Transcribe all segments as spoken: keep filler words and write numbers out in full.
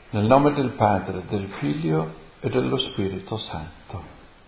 Nel nome del Padre, del Figlio e dello Spirito Santo.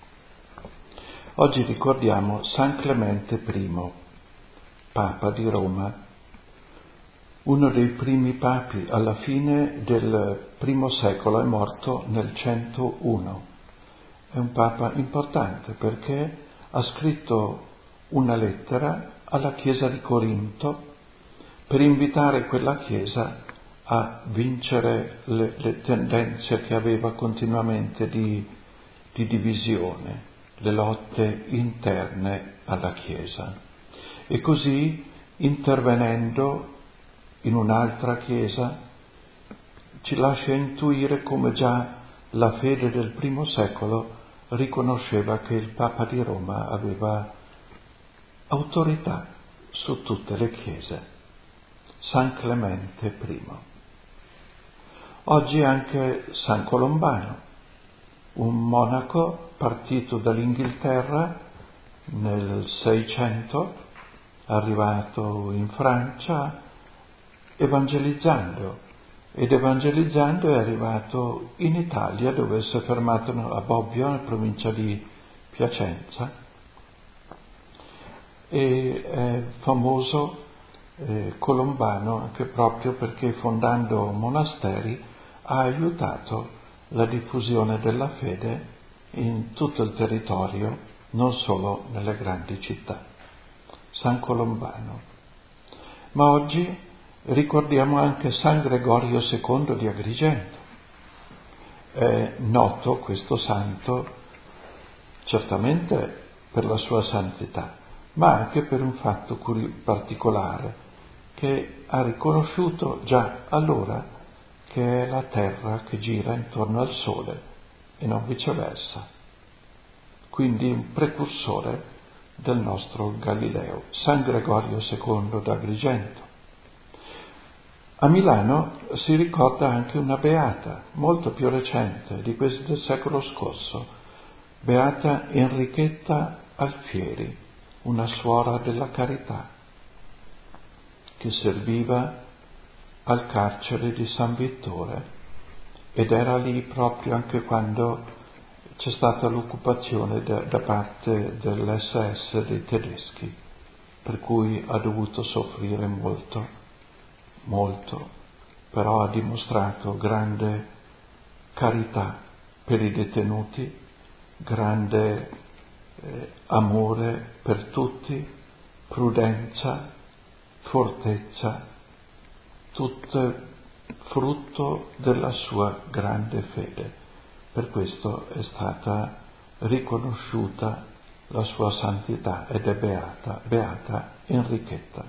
Oggi ricordiamo San Clemente I, Papa di Roma, uno dei primi papi. Alla fine del primo secolo, è morto nel centouno. È un papa importante perché ha scritto una lettera alla Chiesa di Corinto per invitare quella Chiesa a vincere le, le tendenze che aveva continuamente di, di divisione, le lotte interne alla Chiesa. E così, intervenendo in un'altra Chiesa, ci lascia intuire come già la fede del primo secolo riconosceva che il Papa di Roma aveva autorità su tutte le Chiese. San Clemente I. Oggi anche San Colombano, un monaco partito dall'Inghilterra nel Seicento, arrivato in Francia evangelizzando, ed evangelizzando è arrivato in Italia, dove si è fermato a Bobbio, nella provincia di Piacenza, e è famoso eh, Colombano anche proprio perché, fondando monasteri, ha aiutato la diffusione della fede in tutto il territorio, non solo nelle grandi città. San Colombano. Ma oggi ricordiamo anche San Gregorio secondo di Agrigento. È noto questo santo certamente per la sua santità, ma anche per un fatto particolare, che ha riconosciuto già allora che è la Terra che gira intorno al Sole e non viceversa. Quindi un precursore del nostro Galileo, San Gregorio secondo d'Agrigento. A Milano si ricorda anche una beata, molto più recente, di questo del secolo scorso, beata Enrichetta Alfieri, una suora della carità, che serviva al carcere di San Vittore ed era lì proprio anche quando c'è stata l'occupazione da, da parte dell'esse esse dei tedeschi, per cui ha dovuto soffrire molto, molto, però ha dimostrato grande carità per i detenuti, grande eh, amore per tutti, prudenza, fortezza, tutto frutto della sua grande fede. Per questo è stata riconosciuta la sua santità ed è beata, beata Enrichetta.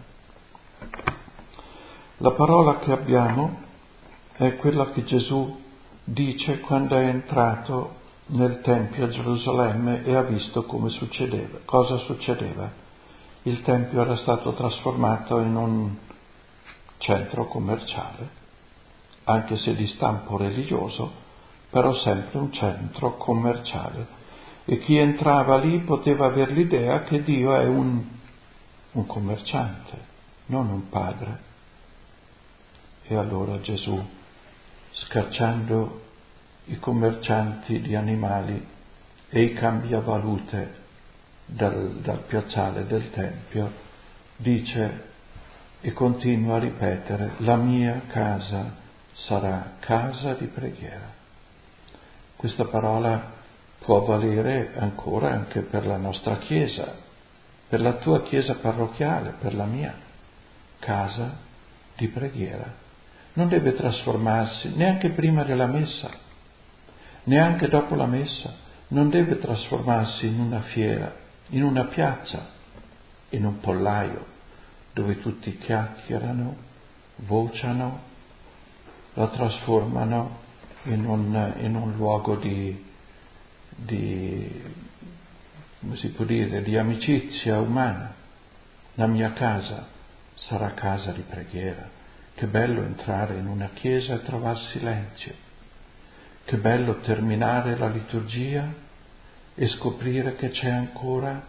La parola che abbiamo è quella che Gesù dice quando è entrato nel Tempio a Gerusalemme e ha visto come succedeva, cosa succedeva. Il Tempio era stato trasformato in un centro commerciale, anche se di stampo religioso, però sempre un centro commerciale, e chi entrava lì poteva avere l'idea che Dio è un, un commerciante, non un padre. E allora Gesù, scacciando i commercianti di animali e i cambiavalute dal, dal piazzale del Tempio, dice e continua a ripetere: la mia casa sarà casa di preghiera. Questa parola può valere ancora anche per la nostra Chiesa, per la tua Chiesa parrocchiale, per la mia casa di preghiera. Non deve trasformarsi neanche prima della messa, neanche dopo la messa, non deve trasformarsi in una fiera, in una piazza, in un pollaio, dove tutti chiacchierano, vociano, la trasformano in un, in un luogo di, di, come si può dire, di amicizia umana. La mia casa sarà casa di preghiera. Che bello entrare in una chiesa e trovar silenzio. Che bello terminare la liturgia e scoprire che c'è ancora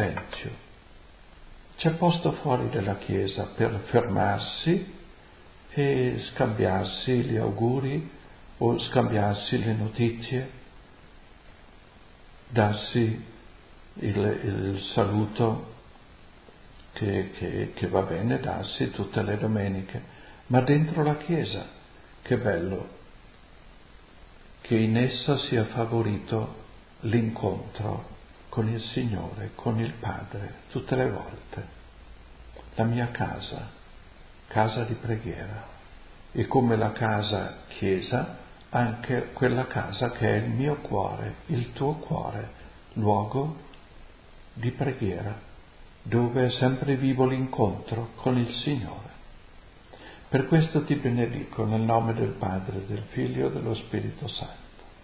silenzio. C'è posto fuori dalla chiesa per fermarsi e scambiarsi gli auguri o scambiarsi le notizie, darsi il, il saluto che, che, che va bene darsi tutte le domeniche, ma dentro la Chiesa, che bello che in essa sia favorito l'incontro con il Signore, con il Padre, tutte le volte. La mia casa, casa di preghiera, e come la casa Chiesa, anche quella casa che è il mio cuore, il tuo cuore, luogo di preghiera, dove è sempre vivo l'incontro con il Signore. Per questo ti benedico nel nome del Padre, del Figlio e dello Spirito Santo.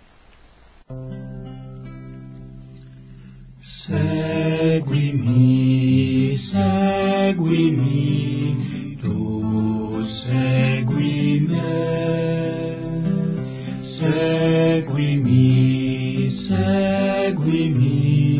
Seguimi, seguimi, tu segui me, seguimi, seguimi.